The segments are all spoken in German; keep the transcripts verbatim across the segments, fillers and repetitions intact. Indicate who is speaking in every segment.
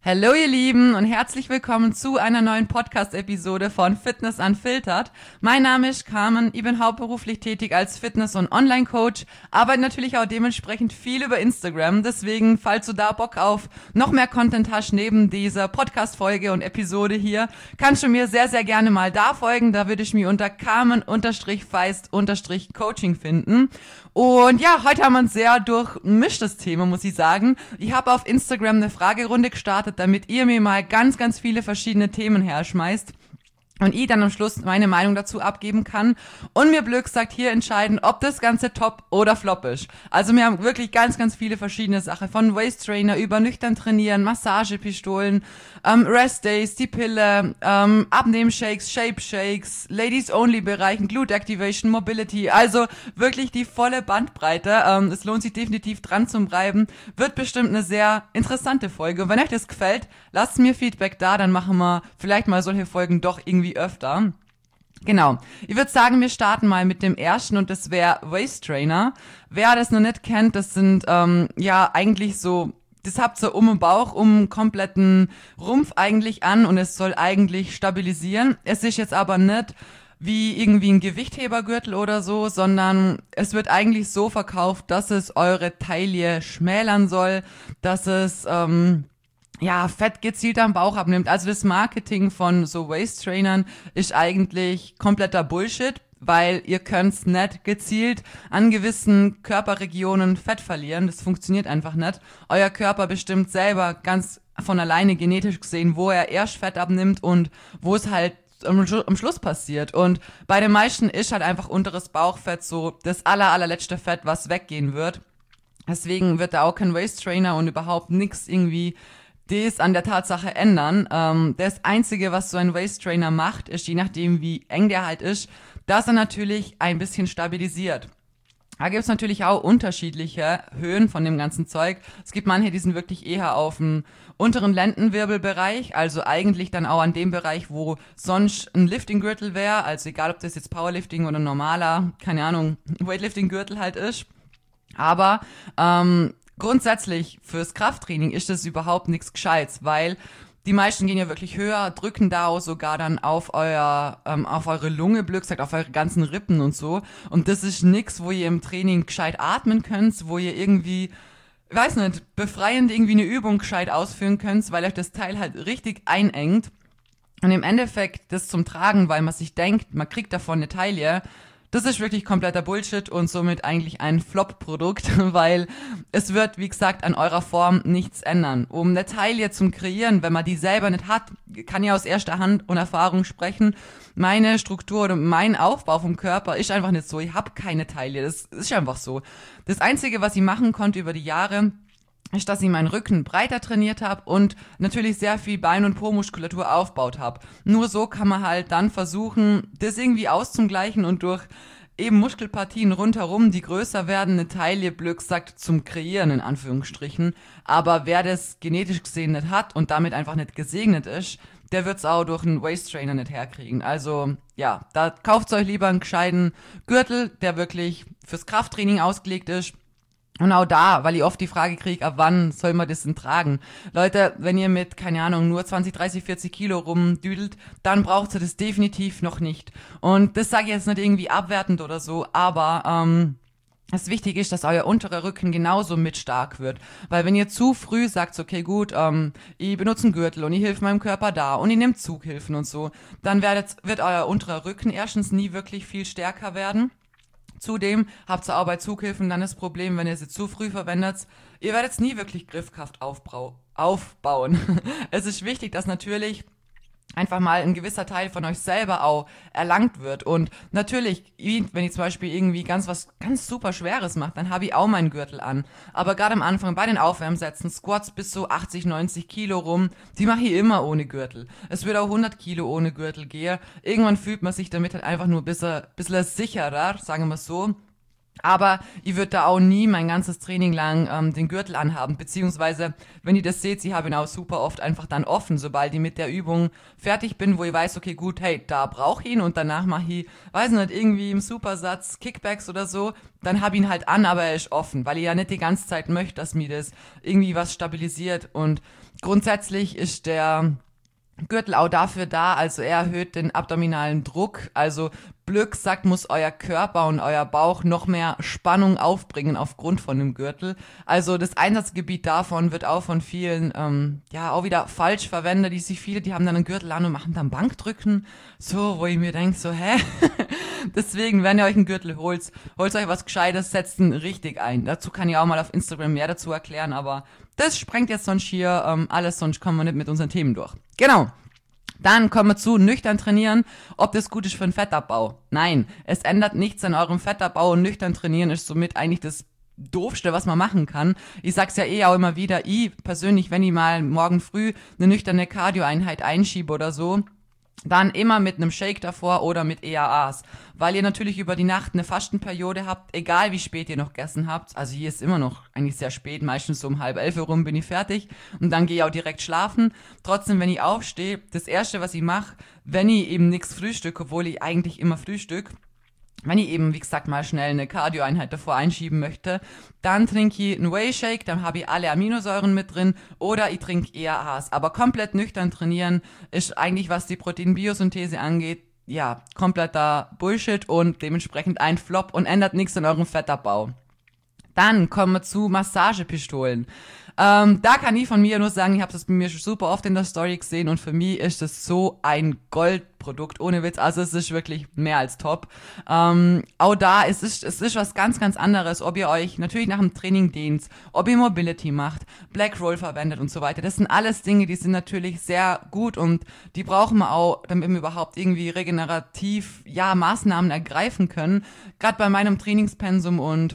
Speaker 1: Hallo ihr Lieben und herzlich willkommen zu einer neuen Podcast-Episode von Fitness Unfiltered. Mein Name ist Carmen, ich bin hauptberuflich tätig als Fitness- und Online-Coach, arbeite natürlich auch dementsprechend viel über Instagram. Deswegen, falls du da Bock auf noch mehr Content hast neben dieser Podcast-Folge und Episode hier, kannst du mir sehr, sehr gerne mal da folgen. Da würde ich mich unter Carmen-Feist-Coaching finden. Und ja, heute haben wir ein sehr durchmischtes Thema, muss ich sagen. Ich habe auf Instagram eine Fragerunde gestartet, damit ihr mir mal ganz, ganz viele verschiedene Themen herschmeißt und ich dann am Schluss meine Meinung dazu abgeben kann und mir blöd gesagt hier entscheiden, ob das Ganze top oder flop ist. Also wir haben wirklich ganz, ganz viele verschiedene Sachen, von Waist Trainer über nüchtern trainieren, Massagepistolen, ähm, Rest Days, die Pille, ähm, Abnehm-Shakes, Shape-Shakes, Ladies-Only-Bereichen, Glute Activation, Mobility, also wirklich die volle Bandbreite. Ähm, es lohnt sich definitiv dran zu bleiben, wird bestimmt eine sehr interessante Folge. Und wenn euch das gefällt, lasst mir Feedback da, dann machen wir vielleicht mal solche Folgen doch irgendwie öfter. Genau. Ich würde sagen, wir starten mal mit dem ersten und das wäre Waist Trainer. Wer das noch nicht kennt, das sind ähm, ja eigentlich so, das habt ihr um den Bauch, um den kompletten Rumpf eigentlich an und es soll eigentlich stabilisieren. Es ist jetzt aber nicht wie irgendwie ein Gewichthebergürtel oder so, sondern es wird eigentlich so verkauft, dass es eure Taille schmälern soll, dass es ähm, ja, Fett gezielt am Bauch abnimmt. Also das Marketing von so Waist-Trainern ist eigentlich kompletter Bullshit, weil ihr könnt nicht gezielt an gewissen Körperregionen Fett verlieren. Das funktioniert einfach nicht. Euer Körper bestimmt selber ganz von alleine genetisch gesehen, wo er erst Fett abnimmt und wo es halt am Schluss passiert. Und bei den meisten ist halt einfach unteres Bauchfett so das aller, allerletzte Fett, was weggehen wird. Deswegen wird da auch kein Waist-Trainer und überhaupt nichts irgendwie das an der Tatsache ändern. Ähm, das Einzige, was so ein Waist-Trainer macht, ist, je nachdem wie eng der halt ist, dass er natürlich ein bisschen stabilisiert. Da gibt es natürlich auch unterschiedliche Höhen von dem ganzen Zeug. Es gibt manche, die sind wirklich eher auf dem unteren Lendenwirbelbereich, also eigentlich dann auch an dem Bereich, wo sonst ein Lifting-Gürtel wäre, also egal, ob das jetzt Powerlifting oder normaler, keine Ahnung, Weightlifting-Gürtel halt ist. Aber ähm, grundsätzlich fürs Krafttraining ist das überhaupt nichts Gescheites, weil die meisten gehen ja wirklich höher, drücken da auch sogar dann auf euer, ähm, auf eure Lunge, blöd gesagt, auf eure ganzen Rippen und so. Und das ist nix, wo ihr im Training gescheit atmen könnt, wo ihr irgendwie, weiß nicht, befreiend irgendwie eine Übung gescheit ausführen könnt, weil euch das Teil halt richtig einengt. Und im Endeffekt das zum Tragen, weil man sich denkt, man kriegt davon eine Taille. Das ist wirklich kompletter Bullshit und somit eigentlich ein Flop-Produkt, weil es wird, wie gesagt, an eurer Form nichts ändern. Um eine Taille zu kreieren, wenn man die selber nicht hat, kann ich aus erster Hand und Erfahrung sprechen, meine Struktur oder mein Aufbau vom Körper ist einfach nicht so. Ich habe keine Taille, das ist einfach so. Das Einzige, was ich machen konnte über die Jahre, ist, dass ich meinen Rücken breiter trainiert habe und natürlich sehr viel Bein- und Po-Muskulatur aufgebaut habe. Nur so kann man halt dann versuchen, das irgendwie auszugleichen und durch eben Muskelpartien rundherum, die größer werden, eine Taille, blöd gesagt, zum Kreieren, in Anführungsstrichen. Aber wer das genetisch gesehen nicht hat und damit einfach nicht gesegnet ist, der wird's auch durch einen Waist-Trainer nicht herkriegen. Also, ja, da kauft euch lieber einen gescheiten Gürtel, der wirklich fürs Krafttraining ausgelegt ist. Und auch da, weil ich oft die Frage kriege, ab wann soll man das denn tragen? Leute, wenn ihr mit, keine Ahnung, nur zwanzig, dreißig, vierzig Kilo rumdüdelt, dann braucht ihr das definitiv noch nicht. Und das sage ich jetzt nicht irgendwie abwertend oder so, aber ähm, das Wichtige ist, dass euer unterer Rücken genauso mit stark wird. Weil wenn ihr zu früh sagt, okay gut, ähm, ich benutze einen Gürtel und ich helfe meinem Körper da und ich nehme Zughilfen und so, dann werdet, wird euer unterer Rücken erstens nie wirklich viel stärker werden. Zudem habt ihr auch bei Zughilfen dann das Problem, wenn ihr sie zu früh verwendet, ihr werdet nie wirklich Griffkraft aufbrau- aufbauen. Es ist wichtig, dass natürlich einfach mal ein gewisser Teil von euch selber auch erlangt wird. Und natürlich, wenn ich zum Beispiel irgendwie ganz was ganz super Schweres mache, dann habe ich auch meinen Gürtel an. Aber gerade am Anfang bei den Aufwärmsätzen, Squats bis so achtzig, neunzig Kilo rum, die mache ich immer ohne Gürtel. Es wird auch hundert Kilo ohne Gürtel gehen. Irgendwann fühlt man sich damit halt einfach nur ein bisschen, bisschen sicherer, sagen wir so. Aber ich würde da auch nie mein ganzes Training lang ähm, den Gürtel anhaben, beziehungsweise, wenn ihr das seht, ich habe ihn auch super oft einfach dann offen, sobald ich mit der Übung fertig bin, wo ich weiß, okay, gut, hey, da brauche ich ihn und danach mache ich, weiß nicht, irgendwie im Supersatz Kickbacks oder so, dann habe ich ihn halt an, aber er ist offen, weil ich ja nicht die ganze Zeit möchte, dass mir das irgendwie was stabilisiert und grundsätzlich ist der Gürtel auch dafür da, also er erhöht den abdominalen Druck, also blöd gesagt muss euer Körper und euer Bauch noch mehr Spannung aufbringen aufgrund von dem Gürtel. Also das Einsatzgebiet davon wird auch von vielen, ähm, ja, auch wieder falsch verwendet. Die sich viele, die haben dann einen Gürtel an und machen dann Bankdrücken, so, wo ich mir denke, so, hä? Deswegen, wenn ihr euch einen Gürtel holt, holt euch was Gescheites, setzt ihn richtig ein. Dazu kann ich auch mal auf Instagram mehr dazu erklären, aber das sprengt jetzt sonst hier ähm, alles, sonst kommen wir nicht mit unseren Themen durch. Genau. Dann kommen wir zu nüchtern trainieren, ob das gut ist für den Fettabbau. Nein, es ändert nichts an eurem Fettabbau und nüchtern trainieren ist somit eigentlich das Doofste, was man machen kann. Ich sag's ja eh auch immer wieder, ich persönlich, wenn ich mal morgen früh eine nüchterne Cardio-Einheit einschiebe oder so, dann immer mit einem Shake davor oder mit E A As, weil ihr natürlich über die Nacht eine Fastenperiode habt, egal wie spät ihr noch gegessen habt. Also hier ist immer noch eigentlich sehr spät, meistens so um halb elf rum bin ich fertig und dann gehe ich auch direkt schlafen. Trotzdem, wenn ich aufstehe, das Erste, was ich mache, wenn ich eben nichts frühstücke, obwohl ich eigentlich immer frühstück, wenn ich eben, wie gesagt, mal schnell eine Cardio-Einheit davor einschieben möchte, dann trinke ich einen Whey-Shake, dann habe ich alle Aminosäuren mit drin oder ich trinke E A As. Aber komplett nüchtern trainieren ist eigentlich, was die Proteinbiosynthese angeht, ja, kompletter Bullshit und dementsprechend ein Flop und ändert nichts an eurem Fettabbau. Dann kommen wir zu Massagepistolen. Ähm, da kann ich von mir nur sagen, ich habe das bei mir schon super oft in der Story gesehen und für mich ist das so ein Goldprodukt, ohne Witz, also es ist wirklich mehr als top. Ähm, auch da, es ist, es ist was ganz, ganz anderes, ob ihr euch natürlich nach dem Training dehnt, ob ihr Mobility macht, Black Roll verwendet und so weiter. Das sind alles Dinge, die sind natürlich sehr gut und die brauchen wir auch, damit wir überhaupt irgendwie regenerativ, ja, Maßnahmen ergreifen können. Gerade bei meinem Trainingspensum und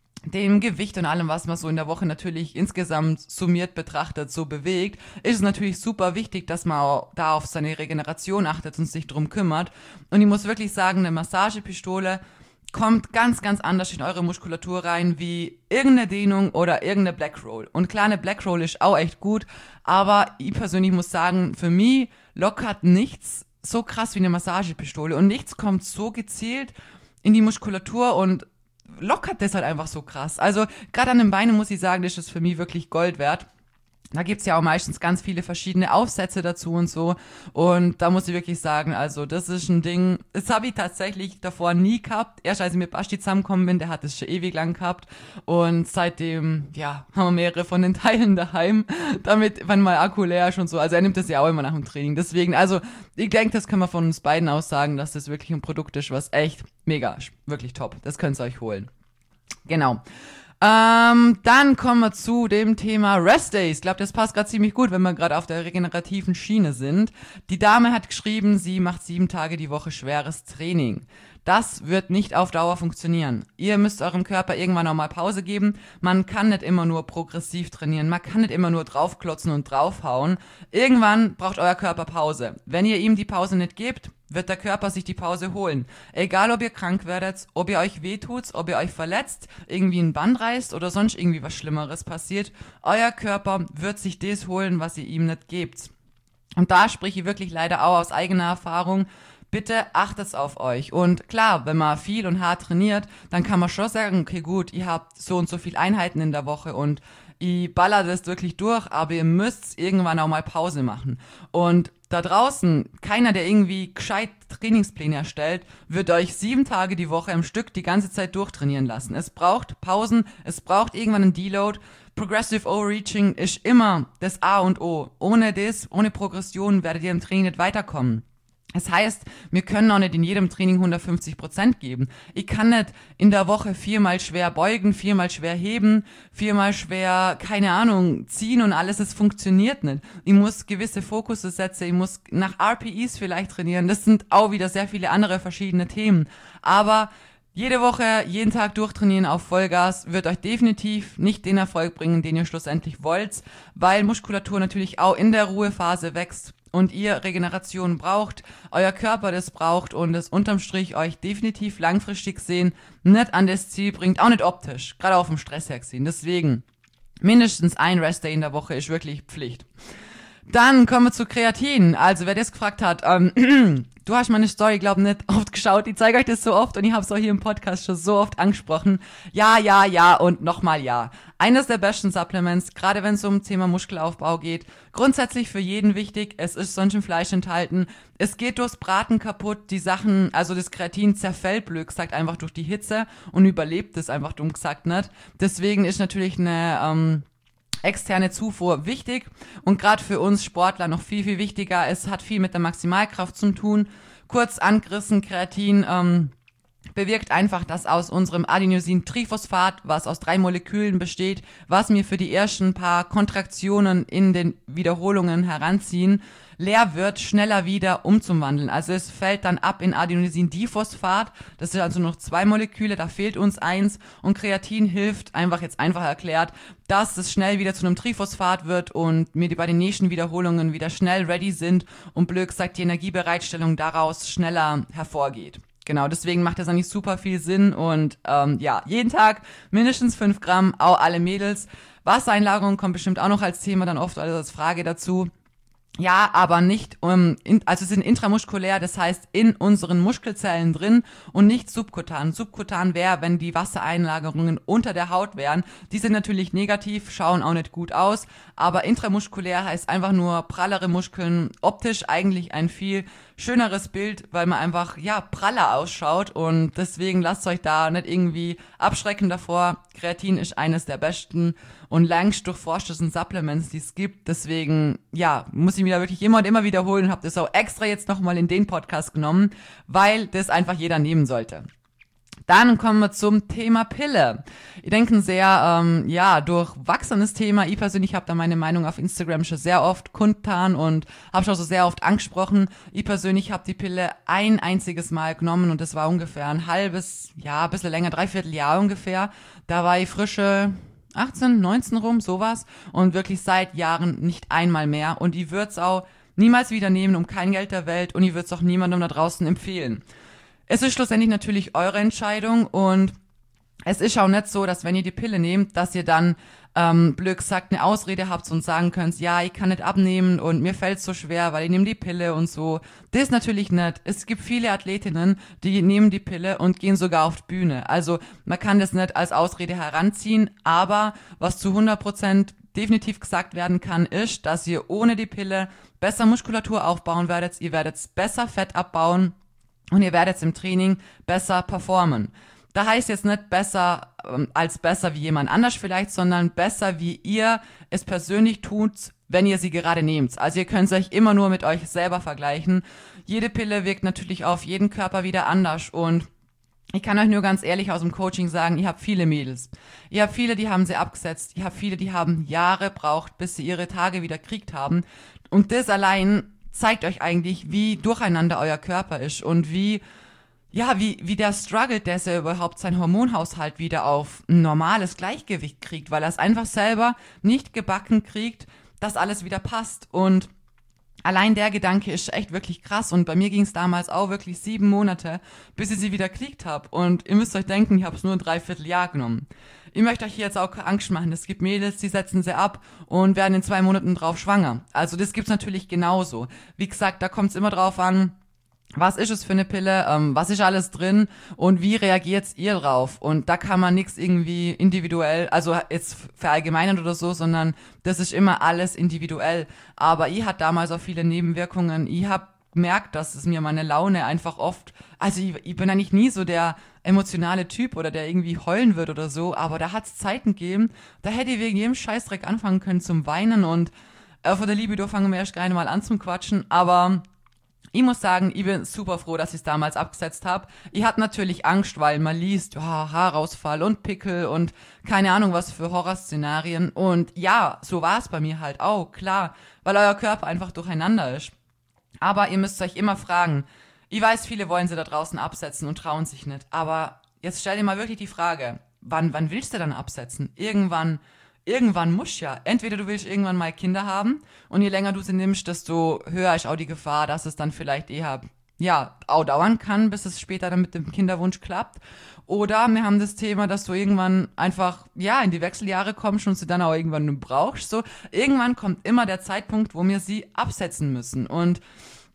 Speaker 1: dem Gewicht und allem, was man so in der Woche natürlich insgesamt summiert betrachtet, so bewegt, ist es natürlich super wichtig, dass man auch da auf seine Regeneration achtet und sich drum kümmert. Und ich muss wirklich sagen, eine Massagepistole kommt ganz, ganz anders in eure Muskulatur rein, wie irgendeine Dehnung oder irgendeine Black Roll. Und klar, eine Black Roll ist auch echt gut, aber ich persönlich muss sagen, für mich lockert nichts so krass wie eine Massagepistole und nichts kommt so gezielt in die Muskulatur und lockert das halt einfach so krass. Also gerade an den Beinen muss ich sagen, das ist für mich wirklich Gold wert. Da gibt's ja auch meistens ganz viele verschiedene Aufsätze dazu und so. Und da muss ich wirklich sagen, also das ist ein Ding, das habe ich tatsächlich davor nie gehabt. Erst als ich mit Basti zusammengekommen bin, der hat es schon ewig lang gehabt. Und seitdem, ja, haben wir mehrere von den Teilen daheim, damit, wenn mal Akku leer ist und so. Also er nimmt das ja auch immer nach dem Training. Deswegen, also ich denke, das können wir von uns beiden aus sagen, dass das wirklich ein Produkt ist, was echt mega ist. Wirklich top. Das könnt ihr euch holen. Genau. Ähm, dann kommen wir zu dem Thema Rest Days. Ich glaube, das passt gerade ziemlich gut, wenn wir gerade auf der regenerativen Schiene sind. Die Dame hat geschrieben, sie macht sieben Tage die Woche schweres Training. Das wird nicht auf Dauer funktionieren. Ihr müsst eurem Körper irgendwann auch mal Pause geben. Man kann nicht immer nur progressiv trainieren. Man kann nicht immer nur draufklotzen und draufhauen. Irgendwann braucht euer Körper Pause. Wenn ihr ihm die Pause nicht gebt, wird der Körper sich die Pause holen. Egal, ob ihr krank werdet, ob ihr euch wehtut, ob ihr euch verletzt, irgendwie ein Band reißt oder sonst irgendwie was Schlimmeres passiert, euer Körper wird sich das holen, was ihr ihm nicht gebt. Und da spreche ich wirklich leider auch aus eigener Erfahrung. Bitte achtet auf euch. Und klar, wenn man viel und hart trainiert, dann kann man schon sagen, okay gut, ihr habt so und so viele Einheiten in der Woche und ich baller das wirklich durch, aber ihr müsst irgendwann auch mal Pause machen. Und da draußen, keiner, der irgendwie gescheit Trainingspläne erstellt, wird euch sieben Tage die Woche im Stück die ganze Zeit durchtrainieren lassen. Es braucht Pausen, es braucht irgendwann einen Deload. Progressive Overreaching ist immer das A und O. Ohne das, ohne Progression werdet ihr im Training nicht weiterkommen. Das heißt, wir können auch nicht in jedem Training hundertfünfzig Prozent geben. Ich kann nicht in der Woche viermal schwer beugen, viermal schwer heben, viermal schwer, keine Ahnung, ziehen und alles. Das funktioniert nicht. Ich muss gewisse Fokusse setzen, ich muss nach R P Es vielleicht trainieren. Das sind auch wieder sehr viele andere verschiedene Themen. Aber jede Woche, jeden Tag durchtrainieren auf Vollgas wird euch definitiv nicht den Erfolg bringen, den ihr schlussendlich wollt, weil Muskulatur natürlich auch in der Ruhephase wächst. Und ihr Regeneration braucht, euer Körper das braucht und es unterm Strich euch definitiv langfristig sehen nicht an das Ziel bringt, auch nicht optisch, gerade auf dem Stress her gesehen. Deswegen, mindestens ein Restday in der Woche ist wirklich Pflicht. Dann kommen wir zu Kreatin. Also wer das gefragt hat, ähm, du hast meine Story, glaub nicht oft geschaut, ich zeige euch das so oft und ich habe es auch hier im Podcast schon so oft angesprochen. Ja, ja, ja und nochmal ja. Eines der besten Supplements, gerade wenn es um Thema Muskelaufbau geht. Grundsätzlich für jeden wichtig, es ist sonst im Fleisch enthalten. Es geht durchs Braten kaputt, die Sachen, also das Kreatin zerfällt, blöd gesagt, einfach durch die Hitze und überlebt es einfach, dumm gesagt, nicht. Deswegen ist natürlich eine ähm, externe Zufuhr wichtig und gerade für uns Sportler noch viel, viel wichtiger. Es hat viel mit der Maximalkraft zu tun. Kurz angerissen, Kreatin ähm, bewirkt einfach, dass aus unserem Adenosin-Triphosphat, was aus drei Molekülen besteht, was mir für die ersten paar Kontraktionen in den Wiederholungen heranziehen, leer wird, schneller wieder umzuwandeln. Also es fällt dann ab in Adenosin-Diphosphat, das sind also noch zwei Moleküle, da fehlt uns eins und Kreatin hilft, einfach jetzt einfach erklärt, dass es schnell wieder zu einem Triphosphat wird und mir die bei den nächsten Wiederholungen wieder schnell ready sind und blöd gesagt die Energiebereitstellung daraus schneller hervorgeht. Genau, deswegen macht das eigentlich super viel Sinn und ähm, ja, jeden Tag mindestens fünf Gramm, auch alle Mädels. Wassereinlagerung kommt bestimmt auch noch als Thema dann oft also als Frage dazu. Ja, aber nicht, um, in, also sind intramuskulär, das heißt in unseren Muskelzellen drin und nicht subkutan. Subkutan wäre, wenn die Wassereinlagerungen unter der Haut wären. Die sind natürlich negativ, schauen auch nicht gut aus, aber intramuskulär heißt einfach nur prallere Muskeln, optisch eigentlich ein viel schöneres Bild, weil man einfach, ja, praller ausschaut und deswegen lasst euch da nicht irgendwie abschrecken davor. Kreatin ist eines der besten und längst durchforschtesten Supplements, die es gibt. Deswegen, ja, muss ich mir da wirklich immer und immer wiederholen und habe das auch extra jetzt nochmal in den Podcast genommen, weil das einfach jeder nehmen sollte. Dann kommen wir zum Thema Pille. Ich denke, ein sehr, ähm, ja, durchwachsenes Thema. Ich persönlich habe da meine Meinung auf Instagram schon sehr oft kundgetan und habe schon so sehr oft angesprochen. Ich persönlich habe die Pille ein einziges Mal genommen und das war ungefähr ein halbes, ja, ein bisschen länger, dreiviertel Jahr ungefähr. Da war ich frische achtzehn, neunzehn rum, sowas und wirklich seit Jahren nicht einmal mehr und ich würde es auch niemals wieder nehmen, um kein Geld der Welt und ich würde es auch niemandem da draußen empfehlen. Es ist schlussendlich natürlich eure Entscheidung und es ist auch nicht so, dass wenn ihr die Pille nehmt, dass ihr dann ähm, blöd gesagt eine Ausrede habt und sagen könnt, ja, ich kann nicht abnehmen und mir fällt's so schwer, weil ich nehme die Pille und so. Das ist natürlich nicht. Es gibt viele Athletinnen, die nehmen die Pille und gehen sogar auf die Bühne. Also man kann das nicht als Ausrede heranziehen, aber was zu hundert Prozent definitiv gesagt werden kann, ist, dass ihr ohne die Pille besser Muskulatur aufbauen werdet, ihr werdet besser Fett abbauen und ihr werdet im Training besser performen. Da heißt jetzt nicht besser ähm, als besser wie jemand anders vielleicht, sondern besser wie ihr es persönlich tut, wenn ihr sie gerade nehmt. Also ihr könnt euch immer nur mit euch selber vergleichen. Jede Pille wirkt natürlich auf jeden Körper wieder anders und ich kann euch nur ganz ehrlich aus dem Coaching sagen, ihr habt viele Mädels. Ihr habt viele, die haben sie abgesetzt. Ihr habt viele, die haben Jahre braucht, bis sie ihre Tage wieder gekriegt haben. Und das allein zeigt euch eigentlich, wie durcheinander euer Körper ist und wie, ja, wie, wie der struggelt, dass er überhaupt seinen Hormonhaushalt wieder auf ein normales Gleichgewicht kriegt, weil er es einfach selber nicht gebacken kriegt, dass alles wieder passt. Und allein der Gedanke ist echt wirklich krass und bei mir ging es damals auch wirklich sieben Monate, bis ich sie wieder gekriegt habe. Und ihr müsst euch denken, ich habe es nur ein Dreivierteljahr genommen. Ich möchte euch hier jetzt auch Angst machen. Es gibt Mädels, die setzen sie ab und werden in zwei Monaten drauf schwanger. Also das gibt's natürlich genauso. Wie gesagt, da kommt es immer drauf an, was ist es für eine Pille, ähm, was ist alles drin und wie reagiert ihr drauf? Und da kann man nichts irgendwie individuell, also jetzt verallgemeinern oder so, sondern das ist immer alles individuell. Aber ich hatte damals auch viele Nebenwirkungen. Ich habe gemerkt, dass es mir meine Laune einfach oft, also ich, ich bin eigentlich nie so der emotionale Typ oder der irgendwie heulen wird oder so, aber da hat es Zeiten gegeben, da hätte ich wegen jedem Scheißdreck anfangen können zum Weinen und äh, von der Libido fangen wir erst gerade mal an zum Quatschen, aber ich muss sagen, ich bin super froh, dass ich es damals abgesetzt habe. Ich hatte natürlich Angst, weil man liest, oh, Haarausfall und Pickel und keine Ahnung was für Horrorszenarien. Und ja, so war es bei mir halt auch, klar, weil euer Körper einfach durcheinander ist. Aber ihr müsst euch immer fragen, ich weiß, viele wollen sie da draußen absetzen und trauen sich nicht. Aber jetzt stell dir mal wirklich die Frage, wann, wann willst du dann absetzen? Irgendwann Irgendwann muss ja. Entweder du willst irgendwann mal Kinder haben und je länger du sie nimmst, desto höher ist auch die Gefahr, dass es dann vielleicht eher, ja, auch dauern kann, bis es später dann mit dem Kinderwunsch klappt. Oder wir haben das Thema, dass du irgendwann einfach, ja, in die Wechseljahre kommst und sie dann auch irgendwann brauchst. So, irgendwann kommt immer der Zeitpunkt, wo wir sie absetzen müssen. Und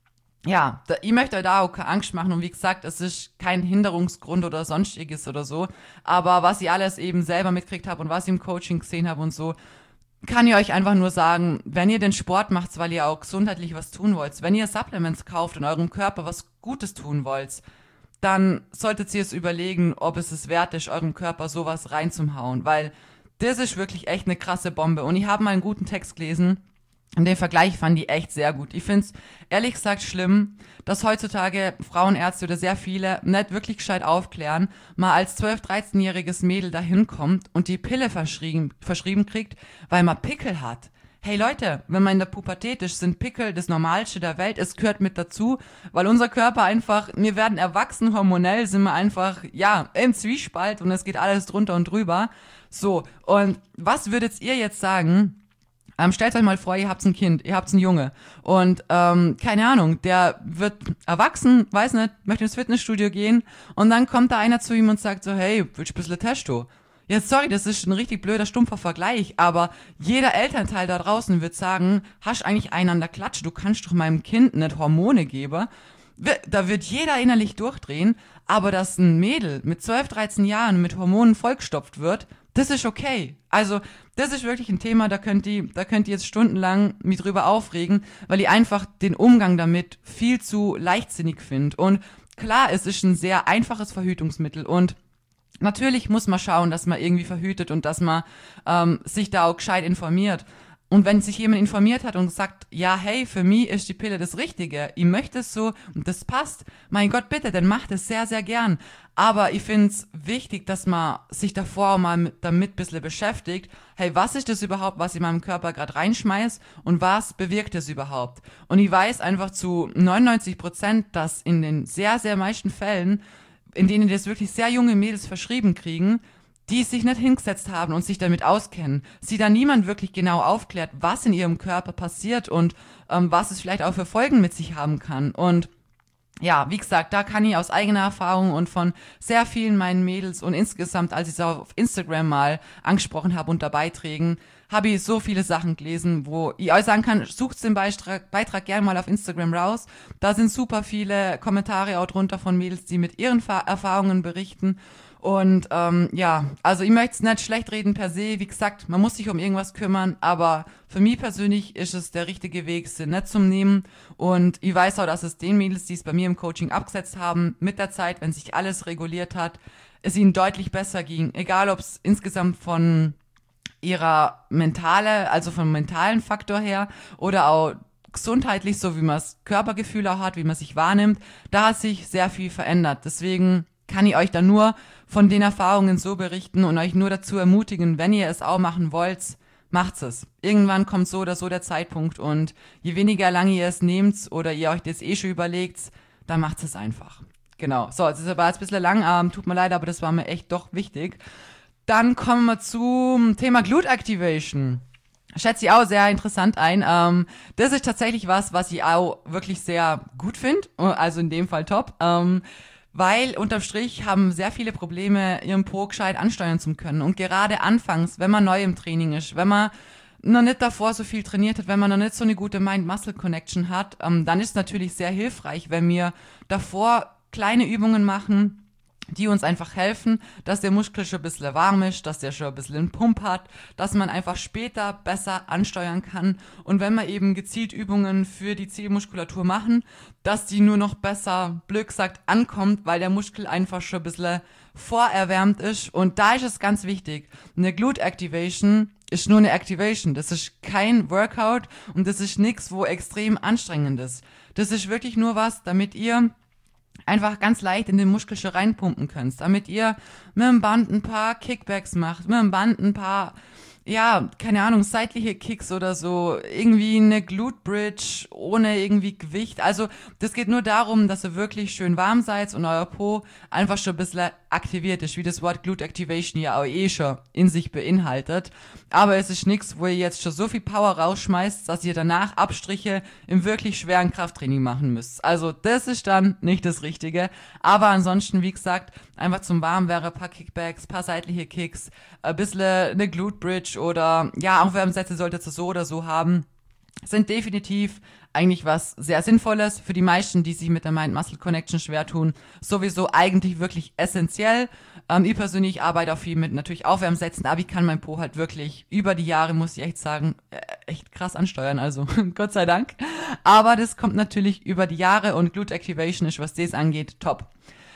Speaker 1: ja, da, ich möchte euch da auch keine Angst machen und wie gesagt, es ist kein Hinderungsgrund oder sonstiges oder so, aber was ich alles eben selber mitkriegt habe und was ich im Coaching gesehen habe und so, kann ich euch einfach nur sagen, wenn ihr den Sport macht, weil ihr auch gesundheitlich was tun wollt, wenn ihr Supplements kauft und eurem Körper was Gutes tun wollt, dann solltet ihr es überlegen, ob es es wert ist, eurem Körper sowas reinzuhauen, weil das ist wirklich echt eine krasse Bombe. Und ich habe mal einen guten Text gelesen und den Vergleich fand ich echt sehr gut. Ich finde es ehrlich gesagt schlimm, dass heutzutage Frauenärzte oder sehr viele nicht wirklich gescheit aufklären, mal als zwölf-, dreizehnjähriges Mädel dahin kommt und die Pille verschrieben, verschrieben kriegt, weil man Pickel hat. Hey Leute, wenn man in der Pubertät ist, sind Pickel das Normalste der Welt. Es gehört mit dazu, weil unser Körper einfach, wir werden erwachsen, hormonell sind wir einfach, ja, im Zwiespalt und es geht alles drunter und drüber. So, und was würdet ihr jetzt sagen? Ähm, stellt euch mal vor, ihr habt ein Kind, ihr habt einen Junge und ähm, keine Ahnung, der wird erwachsen, weiß nicht, möchte ins Fitnessstudio gehen und dann kommt da einer zu ihm und sagt so, hey, willst du ein bisschen Testo? Ja, sorry, das ist ein richtig blöder, stumpfer Vergleich, aber jeder Elternteil da draußen wird sagen, hast eigentlich einen an der Klatsche, du kannst doch meinem Kind nicht Hormone geben. Da wird jeder innerlich durchdrehen, aber dass ein Mädel mit zwölf, dreizehn Jahren mit Hormonen vollgestopft wird, das ist okay. Also, das ist wirklich ein Thema, da könnt ihr, da könnt ihr jetzt stundenlang mich drüber aufregen, weil ihr einfach den Umgang damit viel zu leichtsinnig findet. Und klar, es ist ein sehr einfaches Verhütungsmittel und natürlich muss man schauen, dass man irgendwie verhütet und dass man ähm, sich da auch gescheit informiert. Und wenn sich jemand informiert hat und sagt, ja, hey, für mich ist die Pille das Richtige, ich möchte es so und das passt, mein Gott, bitte, dann macht es sehr, sehr gern. Aber ich finde es wichtig, dass man sich davor mal mit, damit ein bisschen beschäftigt, hey, was ist das überhaupt, was ich in meinem Körper gerade reinschmeiß und was bewirkt es überhaupt? Und ich weiß einfach zu neunundneunzig Prozent, dass in den sehr, sehr meisten Fällen, in denen das wirklich sehr junge Mädels verschrieben kriegen, die sich nicht hingesetzt haben und sich damit auskennen, sie da niemand wirklich genau aufklärt, was in ihrem Körper passiert und ähm, was es vielleicht auch für Folgen mit sich haben kann. Und ja, wie gesagt, da kann ich aus eigener Erfahrung und von sehr vielen meinen Mädels und insgesamt, als ich es auf Instagram mal angesprochen habe unter Beiträgen, habe ich so viele Sachen gelesen, wo ich euch sagen kann, sucht den Beitrag, Beitrag gerne mal auf Instagram raus. Da sind super viele Kommentare auch drunter von Mädels, die mit ihren Fa- Erfahrungen berichten. Und ähm, ja, also ich möchte es nicht schlecht reden per se. Wie gesagt, man muss sich um irgendwas kümmern, aber für mich persönlich ist es der richtige Weg, sie nicht zum Nehmen. Und ich weiß auch, dass es den Mädels, die es bei mir im Coaching abgesetzt haben, mit der Zeit, wenn sich alles reguliert hat, es ihnen deutlich besser ging. Egal, ob es insgesamt von ihrer mentale, also vom mentalen Faktor her oder auch gesundheitlich, so wie man das Körpergefühl auch hat, wie man sich wahrnimmt, da hat sich sehr viel verändert. Deswegen kann ich euch da nur von den Erfahrungen so berichten und euch nur dazu ermutigen, wenn ihr es auch machen wollt, macht's es. Irgendwann kommt so oder so der Zeitpunkt und je weniger lange ihr es nehmt oder ihr euch das eh schon überlegt, dann macht's es einfach. Genau. So, es ist aber jetzt ein bisschen lang, ähm, tut mir leid, aber das war mir echt doch wichtig. Dann kommen wir zum Thema Glute Activation. Schätze ich auch sehr interessant ein. Ähm, das ist tatsächlich was, was ich auch wirklich sehr gut finde, also in dem Fall top. Ähm, Weil unterm Strich haben sehr viele Probleme, ihren Po gescheit ansteuern zu können. Und gerade anfangs, wenn man neu im Training ist, wenn man noch nicht davor so viel trainiert hat, wenn man noch nicht so eine gute Mind-Muscle-Connection hat, ähm, dann ist es natürlich sehr hilfreich, wenn wir davor kleine Übungen machen, die uns einfach helfen, dass der Muskel schon ein bisschen warm ist, dass der schon ein bisschen einen Pump hat, dass man einfach später besser ansteuern kann und wenn wir eben gezielt Übungen für die Zielmuskulatur machen, dass die nur noch besser, blöd gesagt, ankommt, weil der Muskel einfach schon ein bisschen vorerwärmt ist und da ist es ganz wichtig, eine Glute Activation ist nur eine Activation, das ist kein Workout und das ist nichts, wo extrem anstrengend ist. Das ist wirklich nur was, damit ihr einfach ganz leicht in den Muskel schon reinpumpen könnt, damit ihr mit dem Band ein paar Kickbacks macht, mit dem Band ein paar, ja, keine Ahnung, seitliche Kicks oder so, irgendwie eine Glute Bridge ohne irgendwie Gewicht. Also das geht nur darum, dass ihr wirklich schön warm seid und euer Po einfach schon ein bisschen aktiviert ist, wie das Wort Glute Activation ja auch eh schon in sich beinhaltet. Aber es ist nichts, wo ihr jetzt schon so viel Power rausschmeißt, dass ihr danach Abstriche im wirklich schweren Krafttraining machen müsst. Also das ist dann nicht das Richtige. Aber ansonsten, wie gesagt, einfach zum Warm wäre ein paar Kickbacks, paar seitliche Kicks, ein bisschen eine Glute Bridge oder ja, Aufwärmsätze solltet ihr so oder so haben. sind definitiv eigentlich was sehr Sinnvolles für die meisten, die sich mit der Mind-Muscle-Connection schwer tun. Sowieso eigentlich wirklich essentiell. Ähm, ich persönlich arbeite auch viel mit natürlich Aufwärmsätzen, aber ich kann mein Po halt wirklich über die Jahre, muss ich echt sagen, äh, echt krass ansteuern, also Gott sei Dank. Aber das kommt natürlich über die Jahre und Glute Activation ist, was das angeht, top.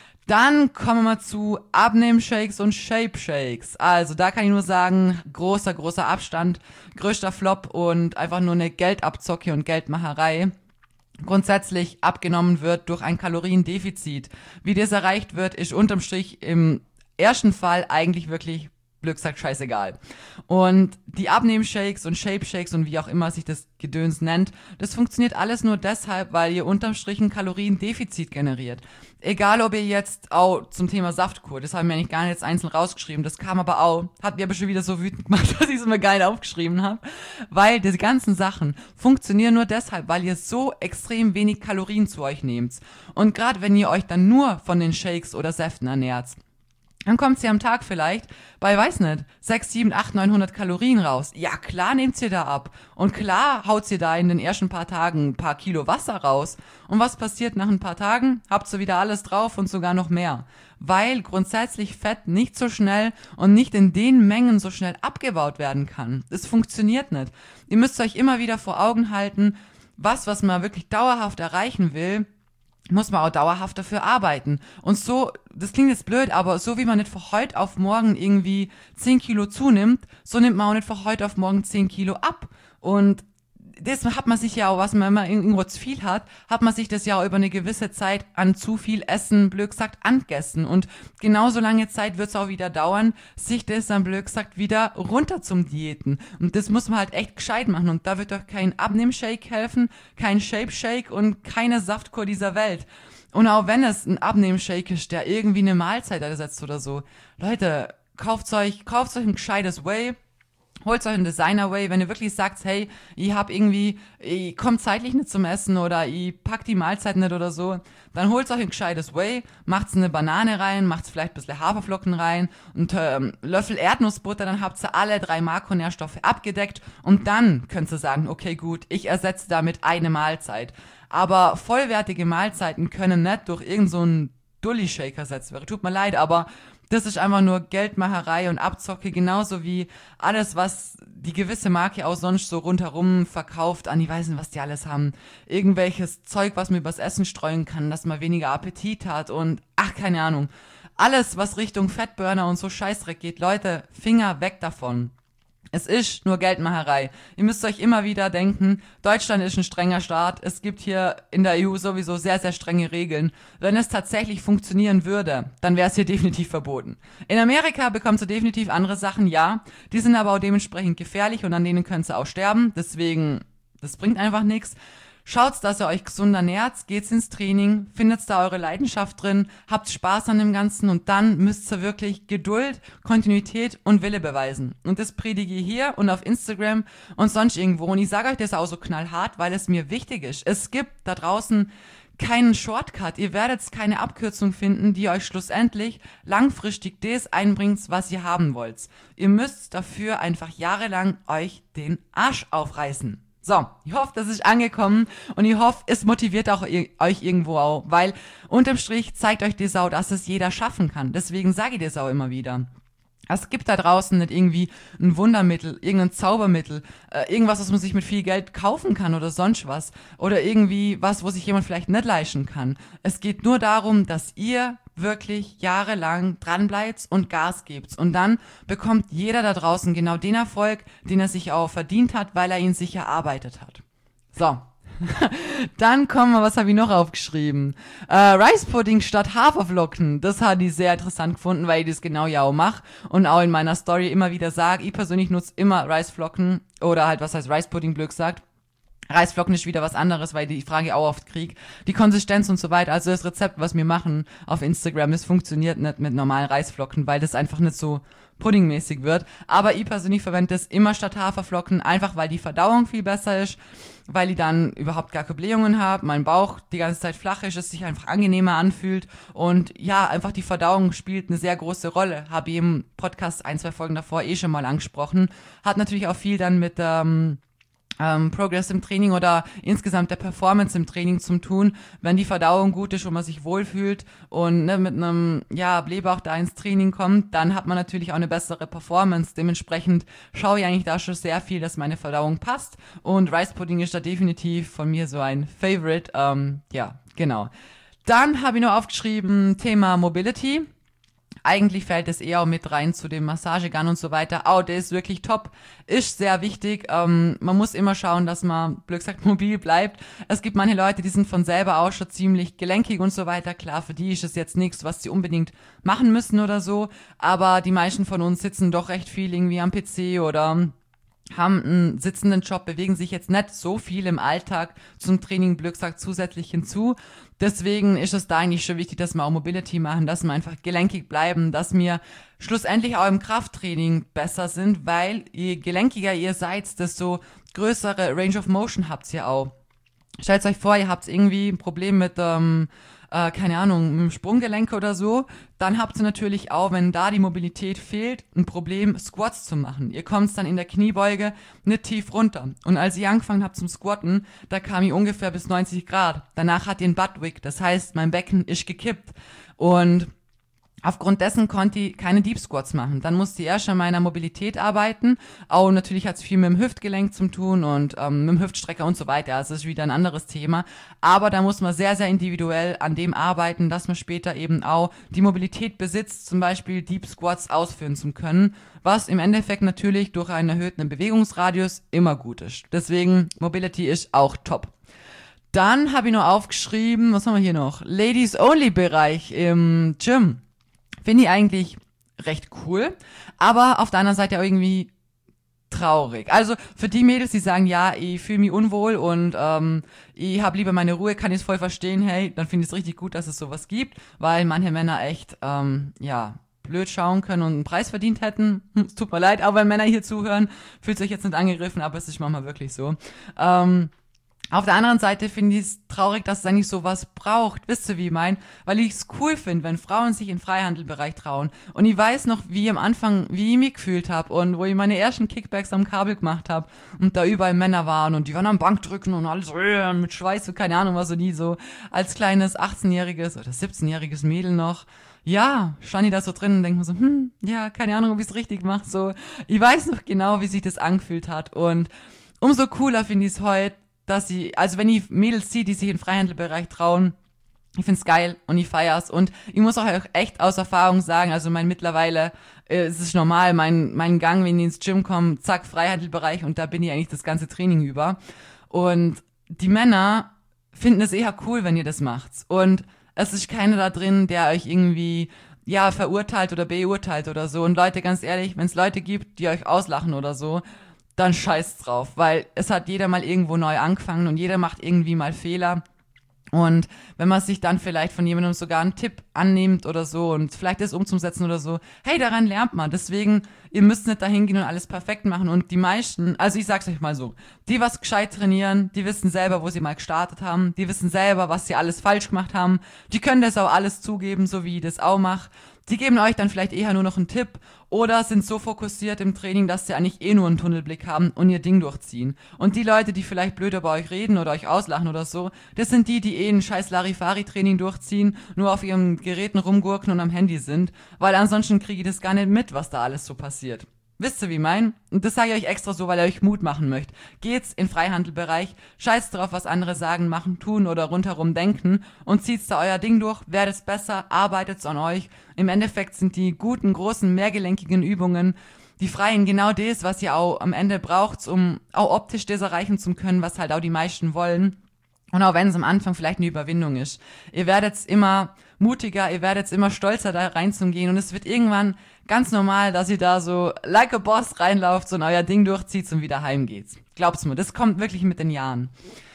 Speaker 1: Dann kommen wir mal zu Abnehm-Shakes und Shape-Shakes. Also da kann ich nur sagen, großer, großer Abstand, größter Flop und einfach nur eine Geldabzocke und Geldmacherei. Grundsätzlich abgenommen wird durch ein Kaloriendefizit. Wie das erreicht wird, ist unterm Strich im ersten Fall eigentlich wirklich blöd gesagt scheißegal. Und die Abnehm-Shakes und Shape-Shakes und wie auch immer sich das Gedöns nennt, das funktioniert alles nur deshalb, weil ihr unterm Strich ein Kaloriendefizit generiert. Egal, ob ihr jetzt auch zum Thema Saftkur, das haben wir eigentlich gar nicht jetzt einzeln rausgeschrieben, das kam aber auch, hat mir aber schon wieder so wütend gemacht, dass ich es mir gar nicht aufgeschrieben habe, weil diese ganzen Sachen funktionieren nur deshalb, weil ihr so extrem wenig Kalorien zu euch nehmt. Und gerade wenn ihr euch dann nur von den Shakes oder Säften ernährt, dann kommt sie am Tag vielleicht bei, weiß nicht, sechs, sieben, acht, neunhundert Kalorien raus. Ja, klar nehmt ihr da ab. Und klar haut ihr da in den ersten paar Tagen ein paar Kilo Wasser raus. Und was passiert nach ein paar Tagen? Habt ihr wieder alles drauf und sogar noch mehr. Weil grundsätzlich Fett nicht so schnell und nicht in den Mengen so schnell abgebaut werden kann. Das funktioniert nicht. Ihr müsst euch immer wieder vor Augen halten, was, was man wirklich dauerhaft erreichen will, muss man auch dauerhaft dafür arbeiten. Und so, das klingt jetzt blöd, aber so wie man nicht von heute auf morgen irgendwie zehn Kilo zunimmt, so nimmt man auch nicht von heute auf morgen zehn Kilo ab. Und das hat man sich ja auch, was man immer irgendwo zu viel hat, hat man sich das ja auch über eine gewisse Zeit an zu viel Essen, blöd gesagt, angegessen. Und genauso lange Zeit wird es auch wieder dauern, sich das dann, blöd gesagt, wieder runter zum Diäten. Und das muss man halt echt gescheit machen. Und da wird doch kein Abnehm-Shake helfen, kein Shape-Shake und keine Saftkur dieser Welt. Und auch wenn es ein Abnehm-Shake ist, der irgendwie eine Mahlzeit ersetzt oder so. Leute, kauft euch, kauft euch ein gescheites Whey. Holt euch einen Designer-Way, wenn ihr wirklich sagt, hey, ich hab irgendwie, ich komm zeitlich nicht zum Essen oder ich pack die Mahlzeit nicht oder so, dann holt euch ein gescheites Whey, macht's eine Banane rein, macht's vielleicht ein bisschen Haferflocken rein und ähm, Löffel Erdnussbutter, dann habt ihr alle drei Makronährstoffe abgedeckt und dann könnt ihr sagen, okay gut, ich ersetze damit eine Mahlzeit. Aber vollwertige Mahlzeiten können nicht durch irgend so einen Dulli-Shake ersetzt werden. Tut mir leid, aber das ist einfach nur Geldmacherei und Abzocke, genauso wie alles, was die gewisse Marke auch sonst so rundherum verkauft an, ich weiß nicht, was die alles haben. Irgendwelches Zeug, was man übers Essen streuen kann, dass man weniger Appetit hat und ach, keine Ahnung. Alles, was Richtung Fettburner und so Scheißdreck geht, Leute, Finger weg davon. Es ist nur Geldmacherei. Ihr müsst euch immer wieder denken, Deutschland ist ein strenger Staat. Es gibt hier in der E U sowieso sehr, sehr strenge Regeln. Wenn es tatsächlich funktionieren würde, dann wäre es hier definitiv verboten. In Amerika bekommt ihr definitiv andere Sachen, ja. Die sind aber auch dementsprechend gefährlich und an denen könnt ihr auch sterben. Deswegen, das bringt einfach nichts. Schaut, dass ihr euch gesund ernährt, geht's ins Training, findet da eure Leidenschaft drin, habt Spaß an dem Ganzen und dann müsst ihr wirklich Geduld, Kontinuität und Wille beweisen. Und das predige ich hier und auf Instagram und sonst irgendwo. Und ich sage euch das auch so knallhart, weil es mir wichtig ist. Es gibt da draußen keinen Shortcut. Ihr werdet keine Abkürzung finden, die euch schlussendlich langfristig das einbringt, was ihr haben wollt. Ihr müsst dafür einfach jahrelang euch den Arsch aufreißen. So, ich hoffe, das ist angekommen und ich hoffe, es motiviert auch ihr, euch irgendwo auch, weil unterm Strich zeigt euch die Sau, dass es jeder schaffen kann. Deswegen sage ich das auch immer wieder. Es gibt da draußen nicht irgendwie ein Wundermittel, irgendein Zaubermittel, äh, irgendwas, was man sich mit viel Geld kaufen kann oder sonst was. Oder irgendwie was, wo sich jemand vielleicht nicht leisten kann. Es geht nur darum, dass ihr wirklich jahrelang dranbleibt und Gas gebt. Und dann bekommt jeder da draußen genau den Erfolg, den er sich auch verdient hat, weil er ihn sich erarbeitet hat. So. Dann kommen wir, was habe ich noch aufgeschrieben? Äh, Rice Pudding statt Haferflocken. Das hat ich sehr interessant gefunden, weil ich das genau ja auch mache und auch in meiner Story immer wieder sage, ich persönlich nutze immer Reisflocken oder halt, was heißt Rice Pudding, blöd gesagt. Reisflocken ist wieder was anderes, weil die Frage auch oft krieg. Die Konsistenz und so weiter, also das Rezept, was wir machen auf Instagram, das funktioniert nicht mit normalen Reisflocken, weil das einfach nicht so puddingmäßig wird. Aber ich persönlich verwende das immer statt Haferflocken, einfach weil die Verdauung viel besser ist, weil ich dann überhaupt gar keine Blähungen habe, mein Bauch die ganze Zeit flach ist, es sich einfach angenehmer anfühlt und ja, einfach die Verdauung spielt eine sehr große Rolle. Habe ich im Podcast ein, zwei Folgen davor eh schon mal angesprochen. Hat natürlich auch viel dann mit ähm, ähm, Progress im Training oder insgesamt der Performance im Training zum tun, wenn die Verdauung gut ist und man sich wohlfühlt und ne, mit einem ja, Blähbauch da ins Training kommt, dann hat man natürlich auch eine bessere Performance. Dementsprechend schaue ich eigentlich da schon sehr viel, dass meine Verdauung passt und Rice Pudding ist da definitiv von mir so ein Favorite. Ähm, ja, genau. Dann habe ich noch aufgeschrieben Thema Mobility. Eigentlich fällt es eher mit rein zu dem Massagegun und so weiter. Oh, der ist wirklich top. Ist sehr wichtig. Ähm, man muss immer schauen, dass man, blöd gesagt, mobil bleibt. Es gibt manche Leute, die sind von selber auch schon ziemlich gelenkig und so weiter. Klar, für die ist es jetzt nichts, was sie unbedingt machen müssen oder so. Aber die meisten von uns sitzen doch recht viel irgendwie am P C oder haben einen sitzenden Job, bewegen sich jetzt nicht so viel im Alltag zum Training, blöd gesagt, zusätzlich hinzu. Deswegen ist es da eigentlich schon wichtig, dass wir auch Mobility machen, dass wir einfach gelenkig bleiben, dass wir schlussendlich auch im Krafttraining besser sind, weil je gelenkiger ihr seid, desto größere Range of Motion habt ihr auch. Stellt euch vor, ihr habt irgendwie ein Problem mit, ähm, äh, keine Ahnung, mit dem Sprunggelenk oder so, dann habt ihr natürlich auch, wenn da die Mobilität fehlt, ein Problem, Squats zu machen. Ihr kommt dann in der Kniebeuge nicht tief runter. Und als ich angefangen habe zum Squatten, da kam ich ungefähr bis neunzig Grad. Danach hat ihr ein Buttwig, das heißt, mein Becken ist gekippt. Und aufgrund dessen konnte ich keine Deep Squats machen. Dann musste ich erst an meiner Mobilität arbeiten. Auch natürlich hat es viel mit dem Hüftgelenk zu tun und ähm, mit dem Hüftstrecker und so weiter. Also das ist wieder ein anderes Thema. Aber da muss man sehr, sehr individuell an dem arbeiten, dass man später eben auch die Mobilität besitzt, zum Beispiel Deep Squats ausführen zu können, was im Endeffekt natürlich durch einen erhöhten Bewegungsradius immer gut ist. Deswegen, Mobility ist auch top. Dann habe ich noch aufgeschrieben, was haben wir hier noch? Ladies-Only-Bereich im Gym. Finde ich eigentlich recht cool, aber auf der anderen Seite auch irgendwie traurig. Also für die Mädels, die sagen, ja, ich fühle mich unwohl und ähm, ich habe lieber meine Ruhe, kann ich es voll verstehen, hey, dann finde ich es richtig gut, dass es sowas gibt, weil manche Männer echt, ähm, ja, blöd schauen können und einen Preis verdient hätten. Es tut mir leid, auch wenn Männer hier zuhören, fühlt sich jetzt nicht angegriffen, aber es ist manchmal wirklich so. Ähm, Auf der anderen Seite finde ich es traurig, dass es eigentlich sowas braucht. Wisst ihr, wie ich mein? Weil ich es cool finde, wenn Frauen sich im Freihandelbereich trauen. Und ich weiß noch, wie am Anfang, wie ich mich gefühlt habe und wo ich meine ersten Kickbacks am Kabel gemacht habe und da überall Männer waren und die waren am Bankdrücken und alles äh, mit Schweiß und keine Ahnung was und nie so als kleines achtzehnjähriges oder siebzehnjähriges Mädel noch. Ja, stand ich da so drin und denke mir so, hm, ja, keine Ahnung, ob ich es richtig mache. So, ich weiß noch genau, wie sich das angefühlt hat und umso cooler finde ich es heute, dass sie, also wenn ich Mädels sehe, die sich im Freihandelbereich trauen, ich find's geil und ich feier's und ich muss auch echt aus Erfahrung sagen, also mein mittlerweile, äh, es ist normal, mein mein Gang, wenn ich ins Gym komme, zack, Freihandelbereich und da bin ich eigentlich das ganze Training über und die Männer finden es eher cool, wenn ihr das macht und es ist keiner da drin, der euch irgendwie ja verurteilt oder beurteilt oder so und Leute, ganz ehrlich, wenn es Leute gibt, die euch auslachen oder so, dann scheiß drauf, weil es hat jeder mal irgendwo neu angefangen und jeder macht irgendwie mal Fehler. Und wenn man sich dann vielleicht von jemandem sogar einen Tipp annimmt oder so und vielleicht das umzusetzen oder so, hey, daran lernt man. Deswegen, ihr müsst nicht dahin gehen und alles perfekt machen. Und die meisten, also ich sag's euch mal so, die was gescheit trainieren, die wissen selber, wo sie mal gestartet haben, die wissen selber, was sie alles falsch gemacht haben, die können das auch alles zugeben, so wie ich das auch mache. Die geben euch dann vielleicht eher nur noch einen Tipp oder sind so fokussiert im Training, dass sie eigentlich eh nur einen Tunnelblick haben und ihr Ding durchziehen. Und die Leute, die vielleicht blöd über euch reden oder euch auslachen oder so, das sind die, die eh ein scheiß Larifari-Training durchziehen, nur auf ihren Geräten rumgurken und am Handy sind, weil ansonsten kriege ich das gar nicht mit, was da alles so passiert. Wisst ihr, wie ich mein? Und das sage ich euch extra so, weil ihr euch Mut machen möchtet. Geht's in den Freihandelbereich, scheißt drauf, was andere sagen, machen, tun oder rundherum denken und zieht's da euer Ding durch, werdet besser, arbeitet's an euch. Im Endeffekt sind die guten, großen, mehrgelenkigen Übungen, die freien genau das, was ihr auch am Ende braucht, um auch optisch das erreichen zu können, was halt auch die meisten wollen. Und auch wenn es am Anfang vielleicht eine Überwindung ist. Ihr werdet immer mutiger, ihr werdet immer stolzer da reinzugehen und es wird irgendwann ganz normal, dass ihr da so like a boss reinlauft und euer Ding durchzieht und wieder heimgeht. Glaubt's mir, das kommt wirklich mit den Jahren.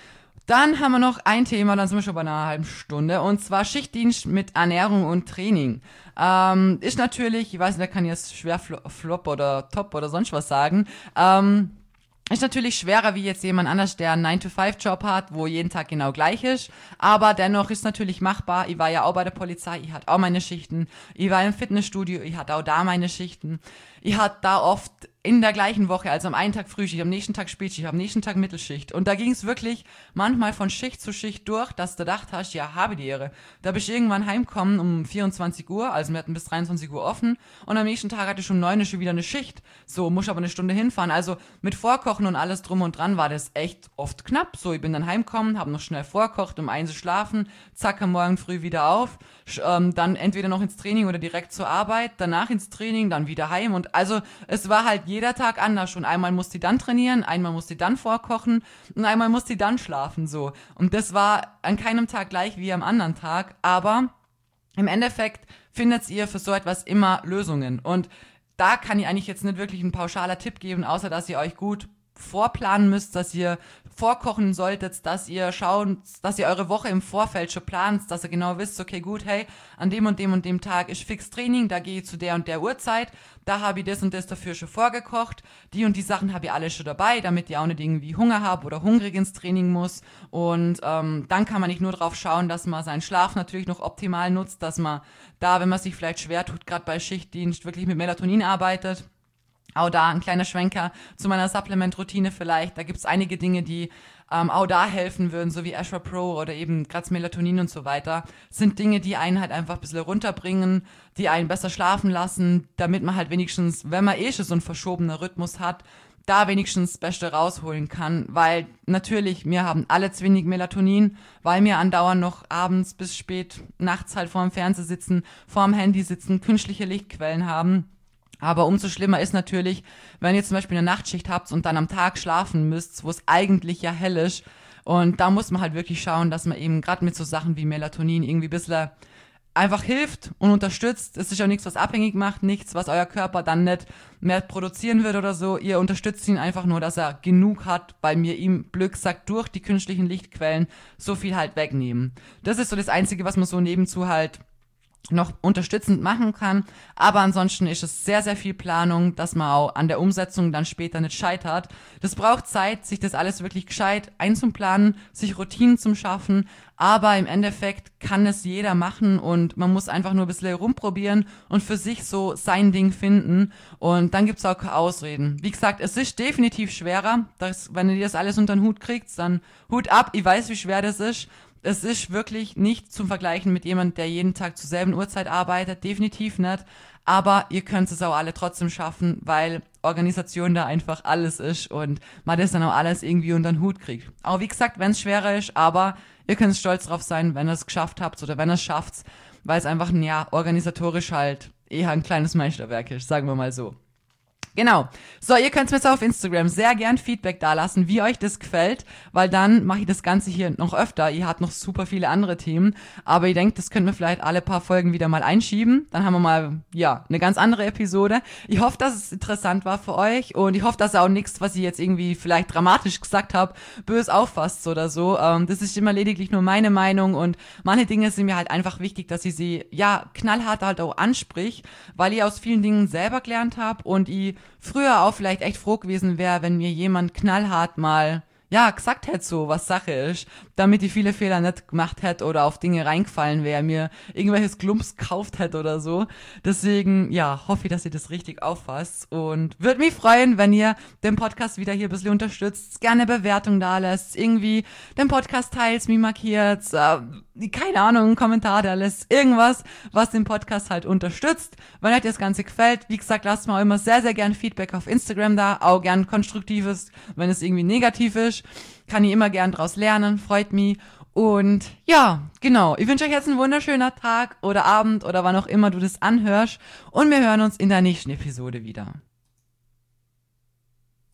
Speaker 1: Dann haben wir noch ein Thema, dann sind wir schon bei einer halben Stunde, und zwar Schichtdienst mit Ernährung und Training. Ähm, ist natürlich, ich weiß nicht, da kann ich jetzt schwer Flop oder Top oder sonst was sagen, ähm, ist natürlich schwerer wie jetzt jemand anders, der einen nine to five Job hat, wo jeden Tag genau gleich ist, aber dennoch ist natürlich machbar. Ich war ja auch bei der Polizei, ich hatte auch meine Schichten, ich war im Fitnessstudio, ich hatte auch da meine Schichten. Ich hatte da oft in der gleichen Woche, also am einen Tag Frühschicht, am nächsten Tag Spätschicht, am nächsten Tag Mittelschicht. Und da ging es wirklich manchmal von Schicht zu Schicht durch, dass du gedacht hast, ja, habe die Ehre. Da bist du irgendwann heimgekommen um vierundzwanzig Uhr, also wir hatten bis dreiundzwanzig Uhr offen. Und am nächsten Tag hatte ich um neun Uhr schon wieder eine Schicht. So, muss aber eine Stunde hinfahren. Also mit Vorkochen und alles drum und dran war das echt oft knapp. So, ich bin dann heimgekommen, habe noch schnell vorkocht, um eins zu schlafen, zack, am Morgen früh wieder auf. Sch- ähm, dann entweder noch ins Training oder direkt zur Arbeit, danach ins Training, dann wieder heim. Und also es war halt jeder Tag anders. Und einmal musste ich dann trainieren, einmal musste ich dann vorkochen und einmal musste ich dann schlafen. So. Und das war an keinem Tag gleich wie am anderen Tag. Aber im Endeffekt findet ihr für so etwas immer Lösungen. Und da kann ich eigentlich jetzt nicht wirklich ein pauschaler Tipp geben, außer dass ihr euch gut vorplanen müsst, dass ihr vorkochen solltet, dass ihr schaut, dass ihr eure Woche im Vorfeld schon plant, dass ihr genau wisst, okay, gut, hey, an dem und dem und dem Tag ist fix Training, da gehe ich zu der und der Uhrzeit, da habe ich das und das dafür schon vorgekocht, die und die Sachen habe ich alle schon dabei, damit ihr auch nicht irgendwie Hunger habt oder hungrig ins Training muss. Und ähm, dann kann man nicht nur drauf schauen, dass man seinen Schlaf natürlich noch optimal nutzt, dass man da, wenn man sich vielleicht schwer tut, gerade bei Schichtdienst, wirklich mit Melatonin arbeitet. Auch da ein kleiner Schwenker zu meiner Supplement-Routine vielleicht. Da gibt's einige Dinge, die ähm, auch da helfen würden, so wie Ashra Pro oder eben gerade Melatonin und so weiter. Das sind Dinge, die einen halt einfach ein bisschen runterbringen, die einen besser schlafen lassen, damit man halt wenigstens, wenn man eh schon so einen verschobenen Rhythmus hat, da wenigstens das Beste rausholen kann. Weil natürlich, wir haben alle zu wenig Melatonin, weil wir andauernd noch abends bis spät nachts halt vorm Fernseher sitzen, vorm Handy sitzen, künstliche Lichtquellen haben. Aber umso schlimmer ist natürlich, wenn ihr zum Beispiel eine Nachtschicht habt und dann am Tag schlafen müsst, wo es eigentlich ja hell ist. Und da muss man halt wirklich schauen, dass man eben gerade mit so Sachen wie Melatonin irgendwie ein bisschen einfach hilft und unterstützt. Es ist ja nichts, was abhängig macht, nichts, was euer Körper dann nicht mehr produzieren wird oder so. Ihr unterstützt ihn einfach nur, dass er genug hat, weil mir ihm Glück sagt, durch die künstlichen Lichtquellen so viel halt wegnehmen. Das ist so das Einzige, was man so nebenzu halt noch unterstützend machen kann, aber ansonsten ist es sehr, sehr viel Planung, dass man auch an der Umsetzung dann später nicht scheitert. Das braucht Zeit, sich das alles wirklich gescheit einzuplanen, sich Routinen zu schaffen, aber im Endeffekt kann es jeder machen und man muss einfach nur ein bisschen rumprobieren und für sich so sein Ding finden und dann gibt's auch keine Ausreden. Wie gesagt, es ist definitiv schwerer, dass, wenn ihr das alles unter den Hut kriegt, dann Hut ab, ich weiß, wie schwer das ist. Es ist wirklich nicht zum Vergleichen mit jemand, der jeden Tag zur selben Uhrzeit arbeitet, definitiv nicht. Aber ihr könnt es auch alle trotzdem schaffen, weil Organisation da einfach alles ist und man das dann auch alles irgendwie unter den Hut kriegt. Auch wie gesagt, wenn es schwerer ist, aber ihr könnt stolz drauf sein, wenn ihr es geschafft habt oder wenn ihr es schafft, weil es einfach, ja, organisatorisch halt eher ein kleines Meisterwerk ist, sagen wir mal so. Genau. So, ihr könnt mir jetzt auf Instagram sehr gern Feedback dalassen, wie euch das gefällt, weil dann mache ich das Ganze hier noch öfter. Ihr habt noch super viele andere Themen, aber ich denke, das könnten wir vielleicht alle paar Folgen wieder mal einschieben. Dann haben wir mal, ja, eine ganz andere Episode. Ich hoffe, dass es interessant war für euch und ich hoffe, dass ihr auch nichts, was ich jetzt irgendwie vielleicht dramatisch gesagt habe, böse auffasst oder so. Ähm, das ist immer lediglich nur meine Meinung und manche Dinge sind mir halt einfach wichtig, dass ich sie, ja, knallhart halt auch ansprich, weil ich aus vielen Dingen selber gelernt habe und ich früher auch vielleicht echt froh gewesen wäre, wenn mir jemand knallhart mal, ja, gesagt hätte so, was Sache ist, damit ich viele Fehler nicht gemacht hätte oder auf Dinge reingefallen wäre, mir irgendwelches Klumps gekauft hätte oder so. Deswegen, ja, hoffe ich, dass ihr das richtig auffasst und würde mich freuen, wenn ihr den Podcast wieder hier ein bisschen unterstützt, gerne Bewertung da lässt, irgendwie den Podcast teilt, mich markiert, äh, keine Ahnung, einen Kommentar da lässt, irgendwas, was den Podcast halt unterstützt. Wenn euch das Ganze gefällt, wie gesagt, lasst mir auch immer sehr, sehr gern Feedback auf Instagram da, auch gern konstruktives, wenn es irgendwie negativ ist, kann ich immer gern draus lernen, freut mich. Und ja, genau, ich wünsche euch jetzt einen wunderschönen Tag oder Abend oder wann auch immer du das anhörst und wir hören uns in der nächsten Episode wieder.